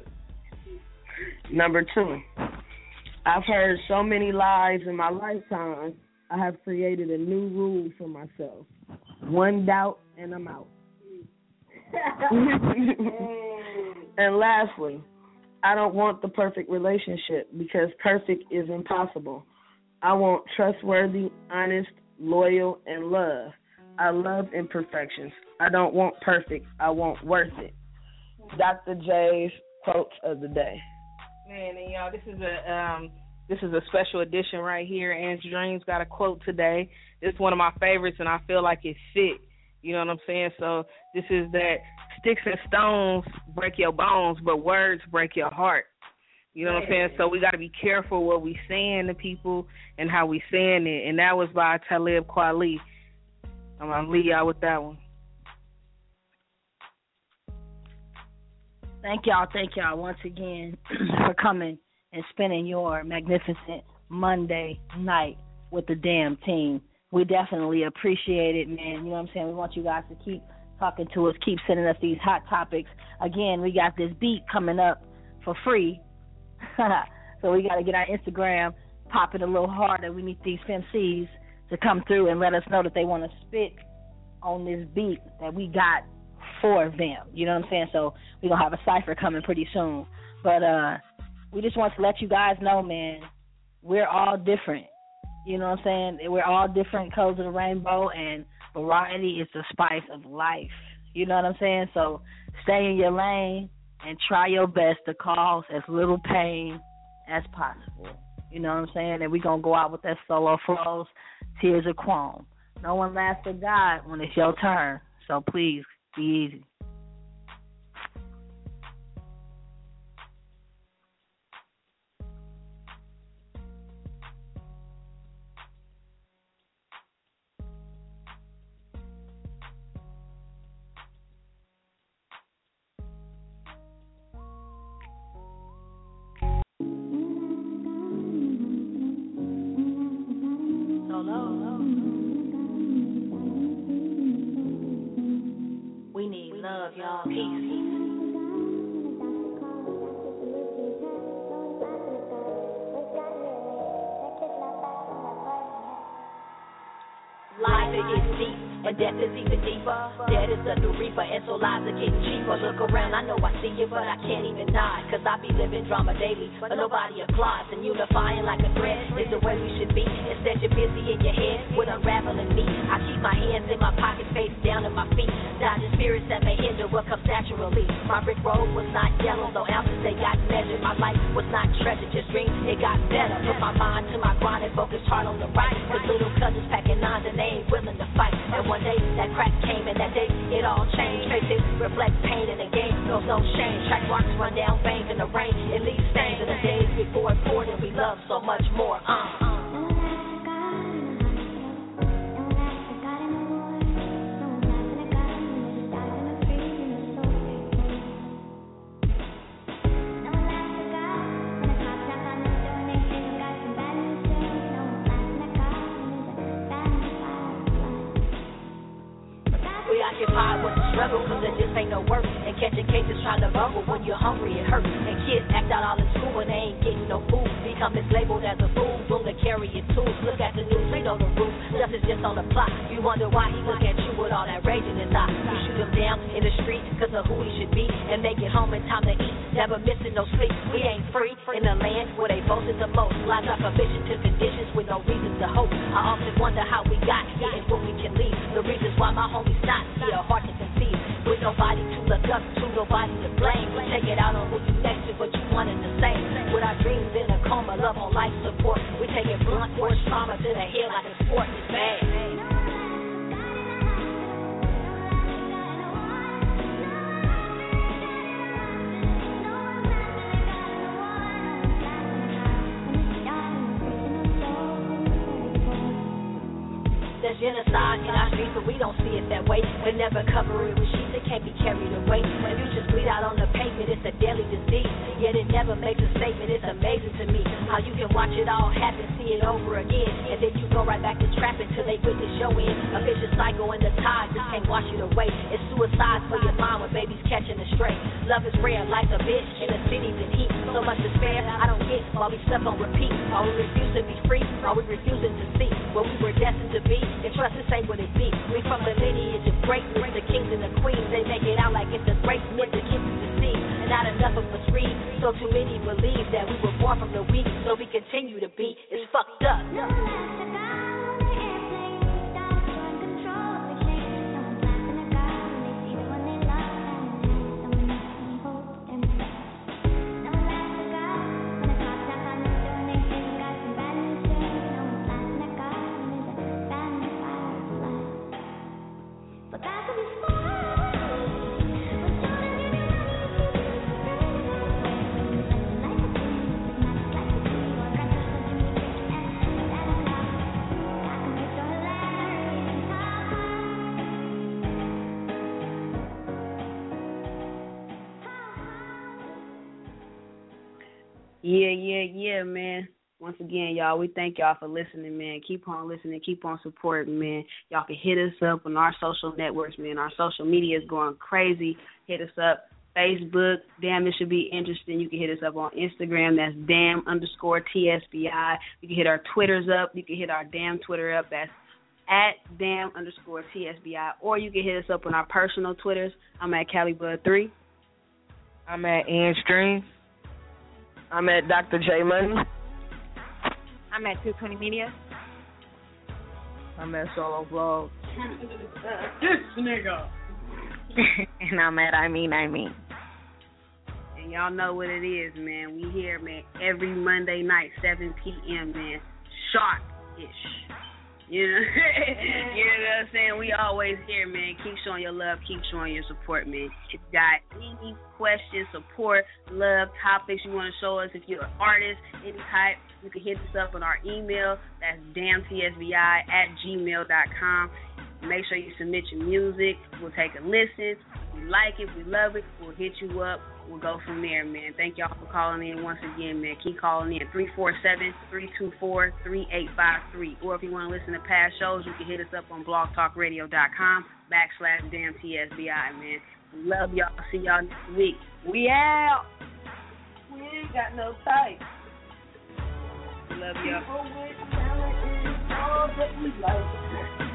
Number 2, I've heard so many lies in my lifetime, I have created a new rule for myself. 1 doubt and I'm out. And lastly, I don't want the perfect relationship because perfect is impossible. I want trustworthy, honest, loyal, and love. I love imperfections. I don't want perfect. I want worth it. Dr. J's quotes of the day. Man, and y'all, this is a special edition right here. Angie Dreams got a quote today. It's one of my favorites, and I feel like it's sick. You know what I'm saying? So this is that sticks and stones break your bones, but words break your heart. You know what I'm saying? So we got to be careful what we saying to people and how we saying it. And that was by Talib Kweli. I'm going to leave y'all with that one. Thank y'all once again for coming and spending your magnificent Monday night with the damn team. We definitely appreciate it, man. You know what I'm saying? We want you guys to keep talking to us, keep sending us these hot topics. Again, we got this beat coming up for free. So we got to get our Instagram popping a little harder. We need these FemCs to come through and let us know that they want to spit on this beat that we got for them. You know what I'm saying? So we're going to have a cipher coming pretty soon. But we just want to let you guys know, man, we're all different. You know what I'm saying? We're all different colors of the rainbow, and variety is the spice of life. You know what I'm saying? So stay in your lane and try your best to cause as little pain as possible. You know what I'm saying? And we're going to go out with that solo flows, Tears of Chrome. No one laughs at God when it's your turn, so please be easy. We need love, y'all. Peace. Life it gets deep, and death is even deeper. Dead is the new reaper, and so lives are getting cheaper. Look around, I know I see you, but I can't even nod, cause I be living drama daily, but nobody applies. And unifying like a thread is the way we should be. Instead you're busy in your head with unraveling me. I keep my hands in my pockets, face down in my feet, dodging spirits that may hinder what comes naturally. My brick road was not yellow, no ounces they got measured. My life was not treasured, just dreams, it got better. Put my mind to my grind and focus hard on the right, cause little cousins packing nines and they ain't willing to fight. And one day that crack came, and that day it all changed. Faces reflect pain in the game, no shame. Track marks run down veins in the rain, it leaves stains in the days before it poured, and we love so much more. Occupied with the struggle, cause there just ain't no work. And catching cases trying to bubble when you're hungry, it hurts. And kids act out all in school and they ain't getting no food. Become mislabeled as a fool, boom, the carrying tools. Look at the news, we know the rules. Justice just on the block. You wonder why he look at you with all that rage in his eye. You shoot him down in the street because of who he should be and make it home in time to eat. Never missing no sleep. We ain't free in the land where they boasted the most. Lives are permission to conditions with no reason to hope. I often wonder how we got here and what we can leave. The reasons why my homies not here, hard to conceive. With nobody to look up to, nobody to blame. We take it out on who you next to, but you wanted the same. With our dreams in a coma, love on life support. We take it blunt force trauma to the head like a sport. It's bad. There's genocide in our streets, but we don't see it that way. We never cover it with sheets, it can't be carried away. When you just bleed out on the pavement, it's a deadly disease. Yet it never makes a statement, it's amazing to me how you can watch it all happen, see it over again, and then you go right back to trapping till they witness your end. A vicious cycle and the tide just can't wash it away. It's suicide for your mind when babies catching a stray. Love is rare, life's a bitch in the cities in heat. So much despair, I don't get while we stuck on repeat. Are we refusing to be free? Are we refusing to see what we were destined to be? And trust this ain't what it be. We from the lineage of greatness, the kings and the queens. They make it out like it's a great myth to keep you deceived. Not enough of us read, so too many believe that we were born from the weak, so we continue to be. It's fucked up. Yeah, man. Once again, y'all, we thank y'all for listening, man. Keep on listening, keep on supporting, man. Y'all can hit us up on our social networks, man. Our social media is going crazy. Hit us up. Facebook, damn, this should be interesting. You can hit us up on Instagram. That's damn_TSBI. You can hit our Twitters up. You can hit our damn Twitter up. That's at damn_TSBI. Or you can hit us up on our personal Twitters. I'm at CaliBud3. I'm at Ian Streams. I'm at Dr. J Money. I'm at 220 Media. I'm at Solo Vlog. This nigga. And I'm at I mean. And y'all know what it is, man. We here, man, every Monday night, 7 p.m., man. Sharp-ish. You know? You know what I'm saying? We always here, man. Keep showing your love. Keep showing your support, man. If you got any questions, support, love, topics you want to show us, if you're an artist, any type, you can hit us up on our email. That's damntsbi@gmail.com. Make sure you submit your music. We'll take a listen. If we like it, we love it, we'll hit you up. We'll go from there, man. Thank y'all for calling in once again, man. Keep calling in, 347-324-3853. Or if you want to listen to past shows, you can hit us up on blogtalkradio.com/damntsbi, man. Love y'all. See y'all next week. We out. We ain't got no type. Love y'all. People with talent is all that we like.